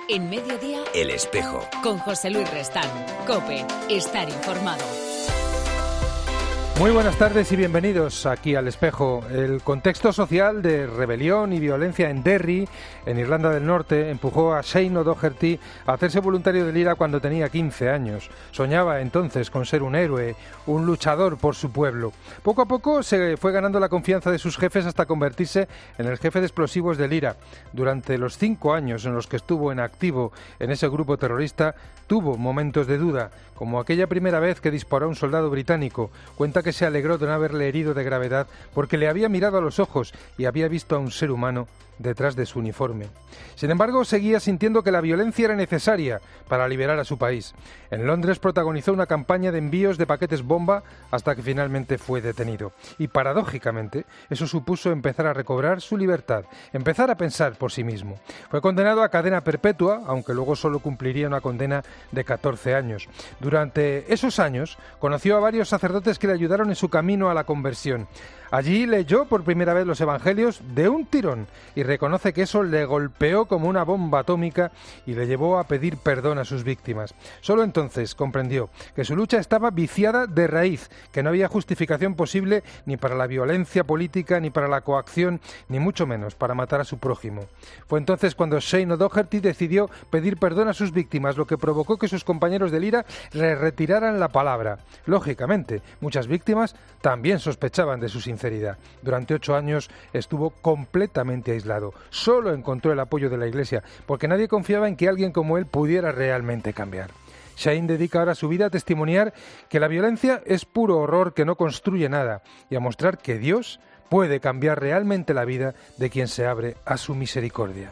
En Mediodía, El Espejo. Con José Luis Restán. COPE. Estar informado. Muy buenas tardes y bienvenidos aquí al Espejo. El contexto social de rebelión y violencia en Derry, en Irlanda del Norte, empujó a Shane O'Doherty a hacerse voluntario del IRA cuando tenía 15 años. Soñaba entonces con ser un héroe, un luchador por su pueblo. Poco a poco se fue ganando la confianza de sus jefes hasta convertirse en el jefe de explosivos del IRA. Durante los 5 años en los que estuvo en activo en ese grupo terrorista, tuvo momentos de duda, como aquella primera vez que disparó a un soldado británico. Cuenta que se alegró de no haberle herido de gravedad porque le había mirado a los ojos y había visto a un ser humano detrás de su uniforme. Sin embargo, seguía sintiendo que la violencia era necesaria para liberar a su país. En Londres protagonizó una campaña de envíos de paquetes bomba hasta que finalmente fue detenido. Y paradójicamente, eso supuso empezar a recobrar su libertad, empezar a pensar por sí mismo. Fue condenado a cadena perpetua, aunque luego solo cumpliría una condena de 14 años. Durante esos años, conoció a varios sacerdotes que le ayudaron en su camino a la conversión. Allí leyó por primera vez los evangelios de un tirón y reconoce que eso le golpeó como una bomba atómica y le llevó a pedir perdón a sus víctimas. Solo entonces comprendió que su lucha estaba viciada de raíz, que no había justificación posible ni para la violencia política, ni para la coacción, ni mucho menos para matar a su prójimo. Fue entonces cuando Shane O'Doherty decidió pedir perdón a sus víctimas, lo que provocó que sus compañeros del IRA le retiraran la palabra. Lógicamente, muchas víctimas también sospechaban de su sinceridad. Durante 8 años estuvo completamente aislado. Solo encontró el apoyo de la Iglesia, porque nadie confiaba en que alguien como él pudiera realmente cambiar. Shane dedica ahora su vida a testimoniar que la violencia es puro horror que no construye nada y a mostrar que Dios puede cambiar realmente la vida de quien se abre a su misericordia.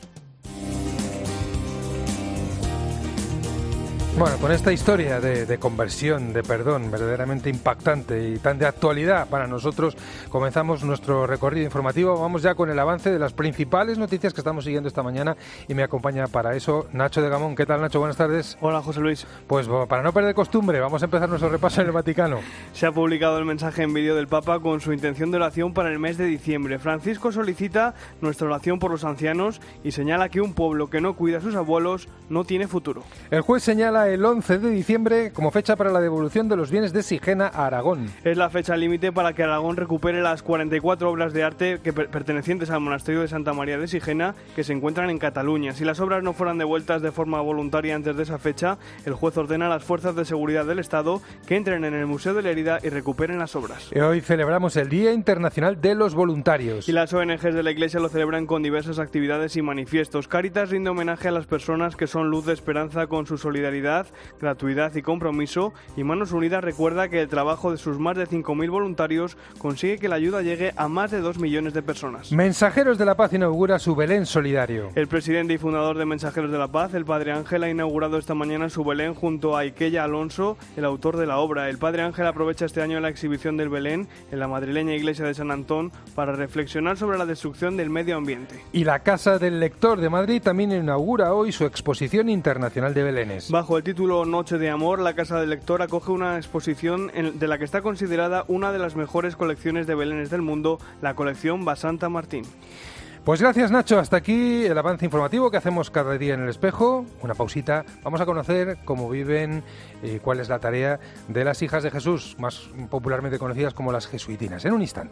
Bueno, con esta historia de conversión, de perdón, verdaderamente impactante y tan de actualidad para nosotros, comenzamos nuestro recorrido informativo. Vamos ya con el avance de las principales noticias que estamos siguiendo esta mañana y me acompaña para eso Nacho de Gamón. ¿Qué tal, Nacho? Buenas tardes. Hola, José Luis. Pues para no perder costumbre, vamos a empezar nuestro repaso en el Vaticano. Se ha publicado el mensaje en vídeo del Papa con su intención de oración para el mes de diciembre. Francisco solicita nuestra oración por los ancianos y señala que un pueblo que no cuida a sus abuelos no tiene futuro. El juez señala el 11 de diciembre como fecha para la devolución de los bienes de Sigena a Aragón. Es la fecha límite para que Aragón recupere las 44 obras de arte que pertenecientes al monasterio de Santa María de Sigena que se encuentran en Cataluña. Si las obras no fueran devueltas de forma voluntaria antes de esa fecha, el juez ordena a las fuerzas de seguridad del Estado que entren en el Museo de Lérida y recuperen las obras. Hoy celebramos el Día Internacional de los Voluntarios. Y las ONGs de la Iglesia lo celebran con diversas actividades y manifiestos. Cáritas rinde homenaje a las personas que son luz de esperanza con su solidaridad, gratuidad y compromiso, y Manos Unidas recuerda que el trabajo de sus más de 5.000 voluntarios consigue que la ayuda llegue a más de 2 millones de personas. Mensajeros de la Paz inaugura su Belén solidario. El presidente y fundador de Mensajeros de la Paz, el Padre Ángel, ha inaugurado esta mañana su Belén junto a Ikella Alonso, el autor de la obra. El Padre Ángel aprovecha este año la exhibición del Belén en la madrileña iglesia de San Antón para reflexionar sobre la destrucción del medio ambiente. Y la Casa del Lector de Madrid también inaugura hoy su exposición internacional de Belenes. Bajo el título Noche de Amor, la Casa del Lector acoge una exposición de la que está considerada una de las mejores colecciones de belenes del mundo, la colección Basanta Martín. Pues gracias, Nacho. Hasta aquí el avance informativo que hacemos cada día en El Espejo. Una pausita. Vamos a conocer cómo viven y cuál es la tarea de las hijas de Jesús, más popularmente conocidas como las jesuitinas. En un instante.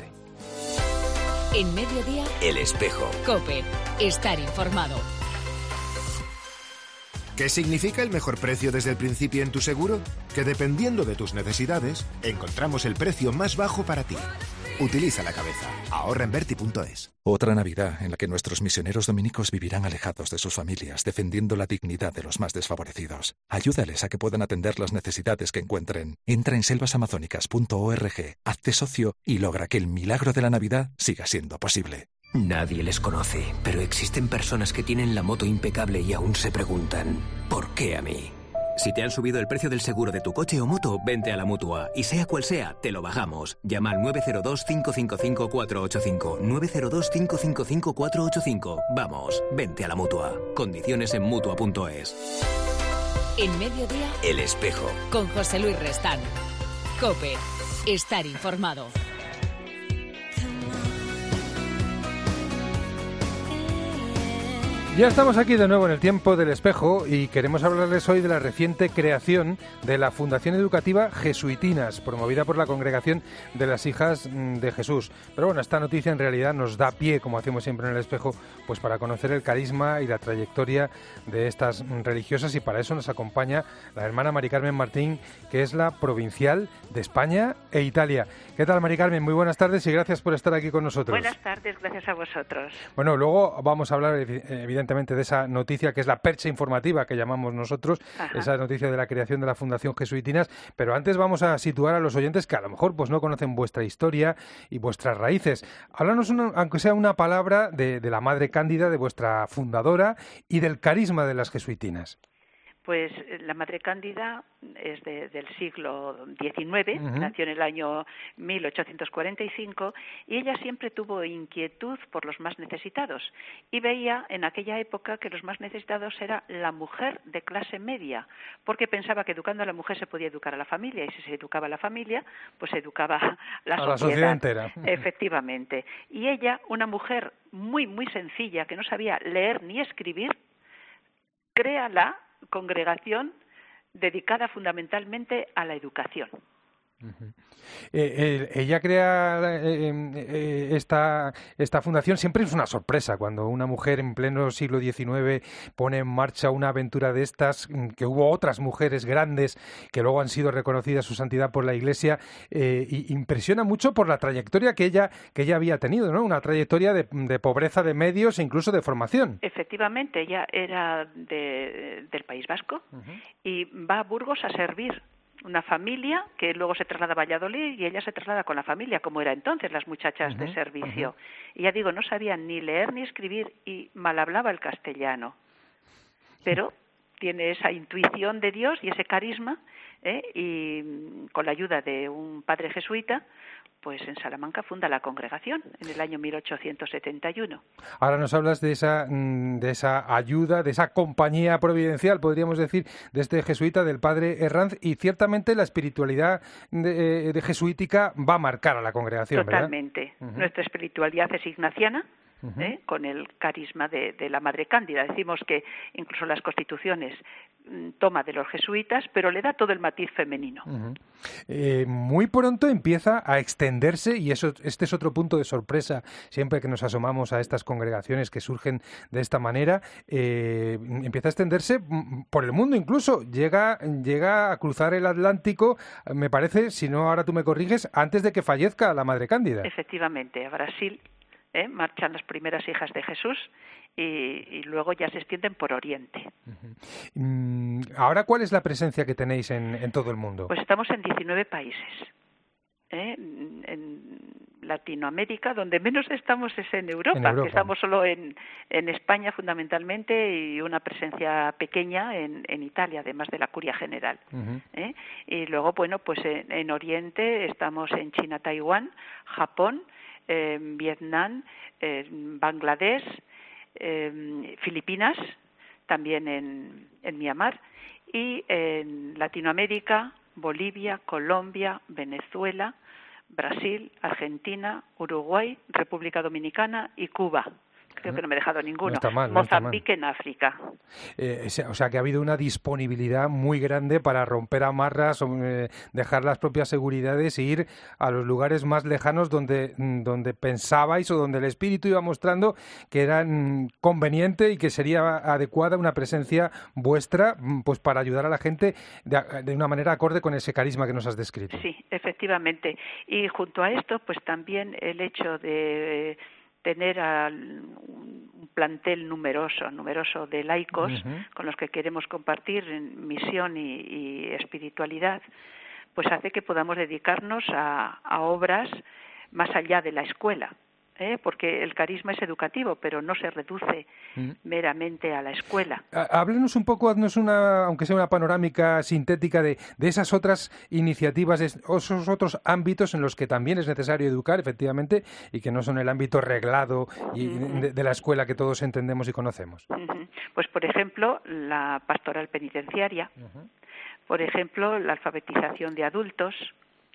En Mediodía, El Espejo. COPE. Estar informado. ¿Qué significa el mejor precio desde el principio en tu seguro? Que dependiendo de tus necesidades, encontramos el precio más bajo para ti. Utiliza la cabeza. Ahorra en Berti.es. Otra Navidad en la que nuestros misioneros dominicos vivirán alejados de sus familias, defendiendo la dignidad de los más desfavorecidos. Ayúdales a que puedan atender las necesidades que encuentren. Entra en selvasamazónicas.org, hazte socio y logra que el milagro de la Navidad siga siendo posible. Nadie les conoce, pero existen personas que tienen la moto impecable y aún se preguntan, ¿por qué a mí? Si te han subido el precio del seguro de tu coche o moto, vente a la Mutua. Y sea cual sea, te lo bajamos. Llama al 902-555-485. 902-555-485. Vamos, vente a la Mutua. Condiciones en Mutua.es. En Mediodía, El Espejo. Con José Luis Restán. COPE. Estar informado. Ya estamos aquí de nuevo en el tiempo del espejo y queremos hablarles hoy de la reciente creación de la Fundación Educativa Jesuitinas, promovida por la Congregación de las Hijas de Jesús. Pero bueno, esta noticia en realidad nos da pie, como hacemos siempre en el espejo, pues para conocer el carisma y la trayectoria de estas religiosas, y para eso nos acompaña la hermana Mari Carmen Martín, que es la provincial de España e Italia. ¿Qué tal, Mari Carmen? Muy buenas tardes y gracias por estar aquí con nosotros. Buenas tardes, gracias a vosotros. Bueno, luego vamos a hablar evidentemente de esa noticia que es la percha informativa que llamamos nosotros, Ajá. Esa noticia de la creación de la Fundación Jesuitinas, pero antes vamos a situar a los oyentes que a lo mejor pues no conocen vuestra historia y vuestras raíces. Háblanos, aunque sea una palabra, de la Madre Cándida, de vuestra fundadora y del carisma de las jesuitinas. Pues la Madre Cándida es del siglo XIX, nació en el año 1845, y ella siempre tuvo inquietud por los más necesitados y veía en aquella época que los más necesitados era la mujer de clase media, porque pensaba que educando a la mujer se podía educar a la familia, y si se educaba a la familia, pues se educaba a la sociedad entera. Efectivamente. Y ella, una mujer muy, muy sencilla, que no sabía leer ni escribir, crea la congregación dedicada fundamentalmente a la educación. Ella crea esta fundación. Siempre es una sorpresa cuando una mujer en pleno siglo XIX pone en marcha una aventura de estas, que hubo otras mujeres grandes que luego han sido reconocidas su santidad por la Iglesia, y impresiona mucho por la trayectoria que ella había tenido, ¿no? Una trayectoria de pobreza de medios e incluso de formación. Efectivamente, ella era del País Vasco y va a Burgos a servir una familia que luego se traslada a Valladolid, y ella se traslada con la familia, como era entonces las muchachas de servicio. Y ya digo, no sabían ni leer ni escribir y mal hablaba el castellano. Pero tiene esa intuición de Dios y ese carisma, y con la ayuda de un padre jesuita, pues en Salamanca funda la congregación en el año 1871. Ahora nos hablas de esa ayuda, de esa compañía providencial, podríamos decir, de este jesuita, del padre Herranz, y ciertamente la espiritualidad de jesuítica va a marcar a la congregación, Totalmente. ¿verdad? Nuestra espiritualidad es ignaciana, con el carisma de la Madre Cándida. Decimos que incluso las constituciones toma de los jesuitas, pero le da todo el matiz femenino. Muy pronto empieza a extenderse, y este es otro punto de sorpresa siempre que nos asomamos a estas congregaciones que surgen de esta manera. Empieza a extenderse por el mundo, incluso llega a cruzar el Atlántico, me parece, si no ahora tú me corriges, antes de que fallezca la Madre Cándida. Efectivamente, a Brasil marchan las primeras hijas de Jesús, y luego ya se extienden por Oriente. Ahora, ¿cuál es la presencia que tenéis en todo el mundo? Pues estamos en 19 países. En Latinoamérica, donde menos estamos es en Europa. Que estamos solo en España fundamentalmente, y una presencia pequeña en Italia, además de la Curia General. Y luego, bueno, pues en Oriente estamos en China, Taiwán, Japón, Vietnam, Bangladesh, Filipinas, también en Myanmar, y en Latinoamérica, Bolivia, Colombia, Venezuela, Brasil, Argentina, Uruguay, República Dominicana y Cuba. Creo que no me he dejado ninguno. No está mal, Mozambique en África. O sea que ha habido una disponibilidad muy grande para romper amarras, dejar las propias seguridades e ir a los lugares más lejanos donde pensabais, o donde el Espíritu iba mostrando que era conveniente y que sería adecuada una presencia vuestra, pues para ayudar a la gente de una manera acorde con ese carisma que nos has descrito. Sí, efectivamente. Y junto a esto, pues también el hecho de tener un plantel numeroso de laicos con los que queremos compartir en misión y espiritualidad, pues hace que podamos dedicarnos a obras más allá de la escuela. Porque el carisma es educativo, pero no se reduce meramente a la escuela. Háblenos un poco, haznos aunque sea una panorámica sintética de esas otras iniciativas, de esos otros ámbitos en los que también es necesario educar, efectivamente, y que no son el ámbito reglado y de la escuela que todos entendemos y conocemos. Pues, por ejemplo, la pastoral penitenciaria, por ejemplo, la alfabetización de adultos,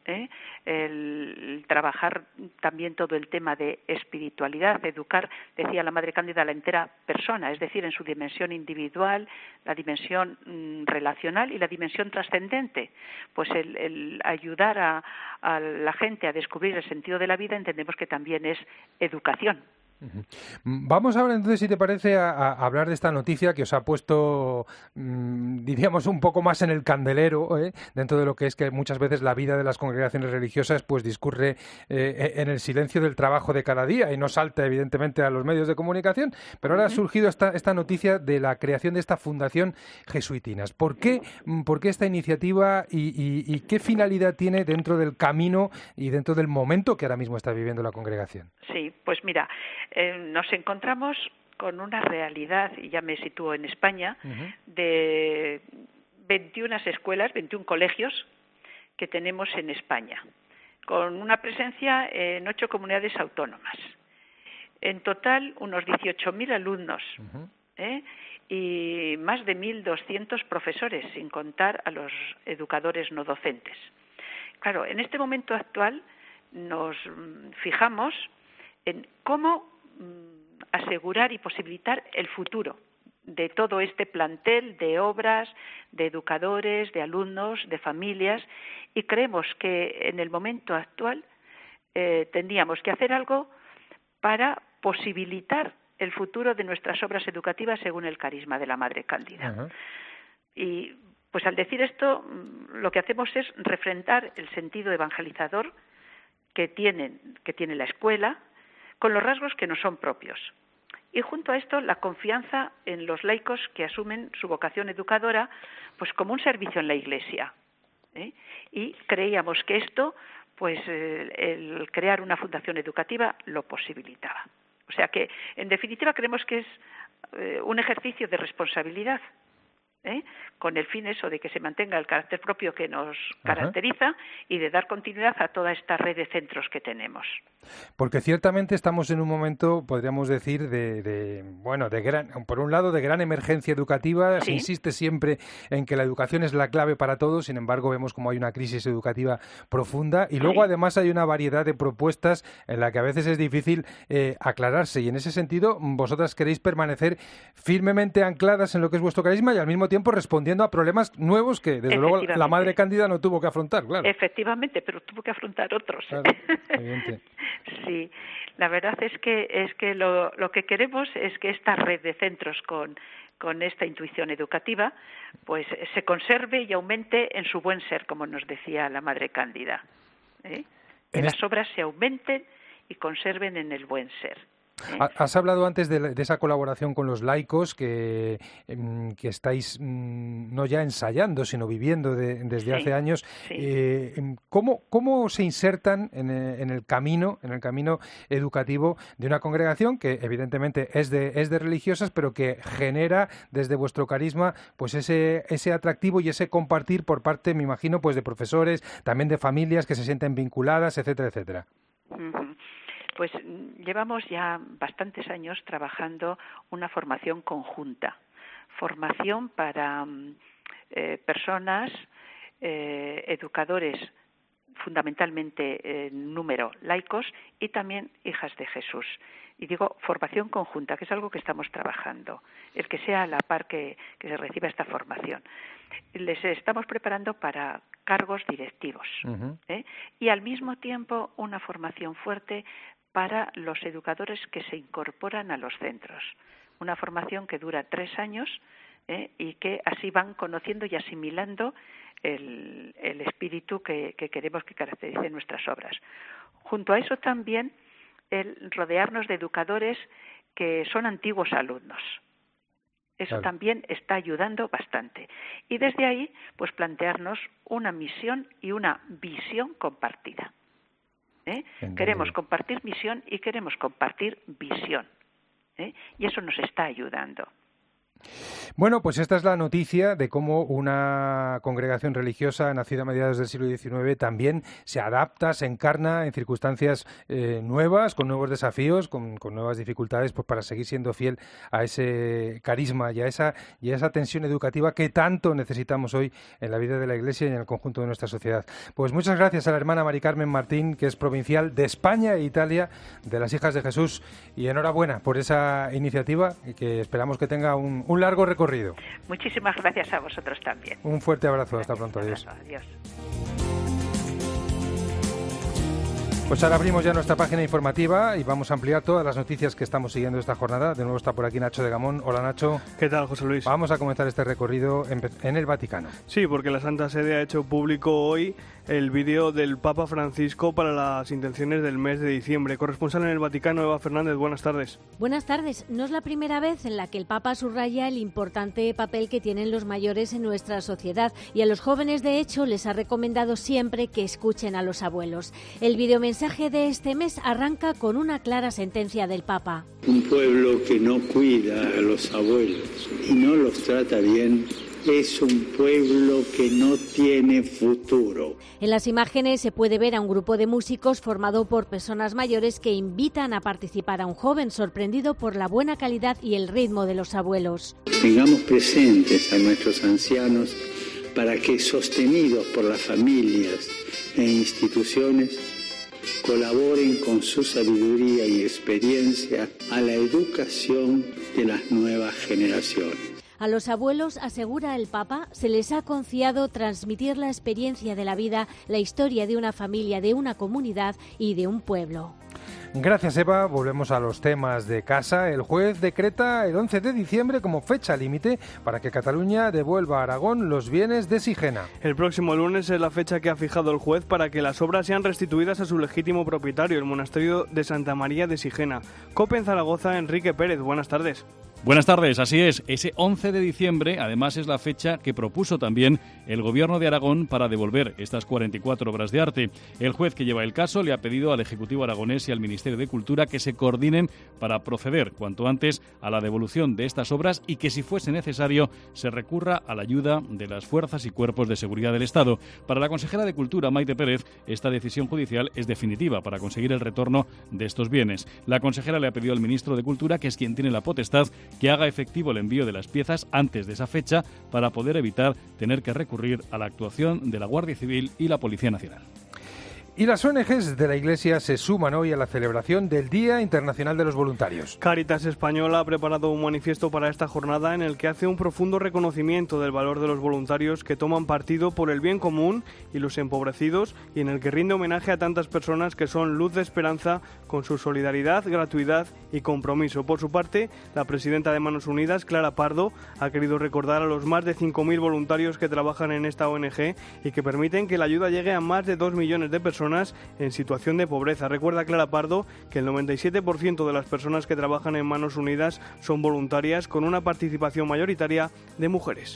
el trabajar también todo el tema de espiritualidad, de educar, decía la Madre Cándida, la entera persona, es decir, en su dimensión individual, la dimensión relacional y la dimensión trascendente. Pues el ayudar a la gente a descubrir el sentido de la vida entendemos que también es educación. Vamos ahora entonces, si te parece, a hablar de esta noticia que os ha puesto, diríamos, un poco más en el candelero, dentro de lo que es que muchas veces la vida de las congregaciones religiosas pues discurre en el silencio del trabajo de cada día y no salta evidentemente a los medios de comunicación, pero ahora ha surgido esta noticia de la creación de esta Fundación Jesuitinas. ¿Por qué esta iniciativa y qué finalidad tiene dentro del camino y dentro del momento que ahora mismo está viviendo la congregación? Sí, pues mira, nos encontramos con una realidad, y ya me sitúo en España, de 21 escuelas, 21 colegios que tenemos en España, con una presencia en 8 comunidades autónomas. En total, unos 18.000 alumnos y más de 1.200 profesores, sin contar a los educadores no docentes. Claro, en este momento actual nos fijamos en cómo asegurar y posibilitar el futuro de todo este plantel de obras, de educadores, de alumnos, de familias, y creemos que en el momento actual tendríamos que hacer algo para posibilitar el futuro de nuestras obras educativas según el carisma de la Madre Cándida. Y pues al decir esto, lo que hacemos es refrendar el sentido evangelizador que tiene la escuela, con los rasgos que nos son propios. Y junto a esto, la confianza en los laicos que asumen su vocación educadora pues como un servicio en la Iglesia. Y creíamos que esto, pues el crear una fundación educativa lo posibilitaba. O sea que, en definitiva, creemos que es un ejercicio de responsabilidad, con el fin eso de que se mantenga el carácter propio que nos caracteriza y de dar continuidad a toda esta red de centros que tenemos. Porque ciertamente estamos en un momento, podríamos decir, por un lado, de gran emergencia educativa. Sí. Se insiste siempre en que la educación es la clave para todos, sin embargo vemos como hay una crisis educativa profunda y luego además hay una variedad de propuestas en la que a veces es difícil aclararse, y en ese sentido vosotras queréis permanecer firmemente ancladas en lo que es vuestro carisma y al mismo tiempo respondiendo a problemas nuevos que desde luego la Madre Cándida no tuvo que afrontar, claro. Efectivamente, pero tuvo que afrontar otros. Claro, evidente. Sí, la verdad es que lo que queremos es que esta red de centros con esta intuición educativa pues se conserve y aumente en su buen ser, como nos decía la Madre Cándida. Que las obras se aumenten y conserven en el buen ser. Has hablado antes de esa colaboración con los laicos que estáis no ya ensayando, sino viviendo desde hace años. Sí. ¿Cómo se insertan en el camino educativo de una congregación que evidentemente es de religiosas, pero que genera desde vuestro carisma pues ese atractivo y ese compartir por parte, me imagino, pues de profesores, también de familias que se sienten vinculadas, etcétera, etcétera? Pues llevamos ya bastantes años trabajando una formación conjunta, formación para personas, educadores, fundamentalmente en número laicos y también hijas de Jesús. Y digo formación conjunta, que es algo que estamos trabajando, el que sea a la par que se reciba esta formación. Les estamos preparando para cargos directivos y al mismo tiempo una formación fuerte para los educadores que se incorporan a los centros. Una formación que dura 3 años y que así van conociendo y asimilando el espíritu que queremos que caracterice nuestras obras. Junto a eso también el rodearnos de educadores que son antiguos alumnos. Eso también está ayudando bastante. Y desde ahí, pues plantearnos una misión y una visión compartida. Queremos compartir misión y queremos compartir visión. Y eso nos está ayudando. Bueno, pues esta es la noticia de cómo una congregación religiosa nacida a mediados del siglo XIX también se adapta, se encarna en circunstancias nuevas, con nuevos desafíos, con nuevas dificultades, pues para seguir siendo fiel a ese carisma y a esa tensión educativa que tanto necesitamos hoy en la vida de la Iglesia y en el conjunto de nuestra sociedad. Pues muchas gracias a la hermana Mari Carmen Martín, que es provincial de España e Italia de las Hijas de Jesús, y enhorabuena por esa iniciativa y que esperamos que tenga un largo recorrido. Muchísimas gracias a vosotros también. Un fuerte abrazo, hasta pronto, adiós. Adiós. Pues ahora abrimos ya nuestra página informativa y vamos a ampliar todas las noticias que estamos siguiendo esta jornada. De nuevo está por aquí Nacho de Gamón. Hola, Nacho. ¿Qué tal, José Luis? Vamos a comenzar este recorrido en el Vaticano. Sí, porque la Santa Sede ha hecho público hoy el vídeo del Papa Francisco para las intenciones del mes de diciembre. Corresponsal en el Vaticano, Eva Fernández, buenas tardes. Buenas tardes. No es la primera vez en la que el Papa subraya el importante papel que tienen los mayores en nuestra sociedad, y a los jóvenes, de hecho, les ha recomendado siempre que escuchen a los abuelos. El videomensaje de este mes arranca con una clara sentencia del Papa. Un pueblo que no cuida a los abuelos y no los trata bien es un pueblo que no tiene futuro. En las imágenes se puede ver a un grupo de músicos formado por personas mayores que invitan a participar a un joven sorprendido por la buena calidad y el ritmo de los abuelos. Tengamos presentes a nuestros ancianos para que, sostenidos por las familias e instituciones, colaboren con su sabiduría y experiencia a la educación de las nuevas generaciones. A los abuelos, asegura el Papa, se les ha confiado transmitir la experiencia de la vida, la historia de una familia, de una comunidad y de un pueblo. Gracias, Eva. Volvemos a los temas de casa. El juez decreta el 11 de diciembre como fecha límite para que Cataluña devuelva a Aragón los bienes de Sigena. El próximo lunes es la fecha que ha fijado el juez para que las obras sean restituidas a su legítimo propietario, el monasterio de Santa María de Sigena. COPE en Zaragoza, Enrique Pérez, buenas tardes. Buenas tardes, así es. Ese 11 de diciembre, además, es la fecha que propuso también el Gobierno de Aragón para devolver estas 44 obras de arte. El juez que lleva el caso le ha pedido al Ejecutivo aragonés y al Ministerio de Cultura que se coordinen para proceder cuanto antes a la devolución de estas obras y que, si fuese necesario, se recurra a la ayuda de las fuerzas y cuerpos de seguridad del Estado. Para la consejera de Cultura, Maite Pérez, esta decisión judicial es definitiva para conseguir el retorno de estos bienes. La consejera le ha pedido al Ministro de Cultura, que es quien tiene la potestad, que haga efectivo el envío de las piezas antes de esa fecha para poder evitar tener que recurrir a la actuación de la Guardia Civil y la Policía Nacional. Y las ONGs de la Iglesia se suman hoy a la celebración del Día Internacional de los Voluntarios. Cáritas Española ha preparado un manifiesto para esta jornada en el que hace un profundo reconocimiento del valor de los voluntarios que toman partido por el bien común y los empobrecidos, y en el que rinde homenaje a tantas personas que son luz de esperanza con su solidaridad, gratuidad y compromiso. Por su parte, la presidenta de Manos Unidas, Clara Pardo, ha querido recordar a los más de 5.000 voluntarios que trabajan en esta ONG y que permiten que la ayuda llegue a más de 2 millones de personas en situación de pobreza. Recuerda Clara Pardo que el 97% de las personas que trabajan en Manos Unidas son voluntarias, con una participación mayoritaria de mujeres.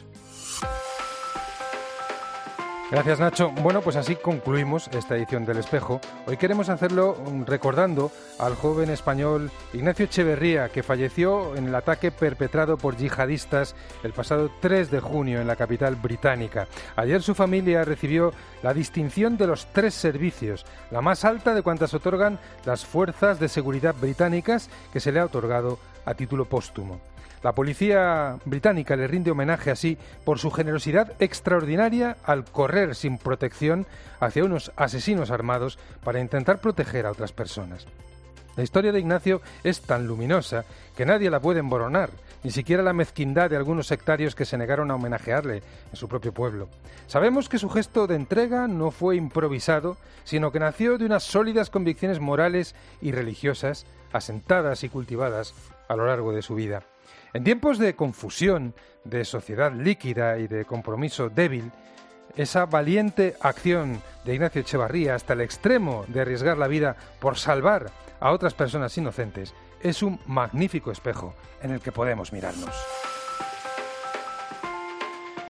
Gracias, Nacho. Bueno, pues así concluimos esta edición del Espejo. Hoy queremos hacerlo recordando al joven español Ignacio Echeverría, que falleció en el ataque perpetrado por yihadistas el pasado 3 de junio en la capital británica. Ayer su familia recibió la distinción de los 3 servicios, la más alta de cuantas otorgan las fuerzas de seguridad británicas, que se le ha otorgado a título póstumo. La policía británica le rinde homenaje así por su generosidad extraordinaria al correr sin protección hacia unos asesinos armados para intentar proteger a otras personas. La historia de Ignacio es tan luminosa que nadie la puede emboronar, ni siquiera la mezquindad de algunos sectarios que se negaron a homenajearle en su propio pueblo. Sabemos que su gesto de entrega no fue improvisado, sino que nació de unas sólidas convicciones morales y religiosas, asentadas y cultivadas a lo largo de su vida. En tiempos de confusión, de sociedad líquida y de compromiso débil, esa valiente acción de Ignacio Echevarría hasta el extremo de arriesgar la vida por salvar a otras personas inocentes es un magnífico espejo en el que podemos mirarnos.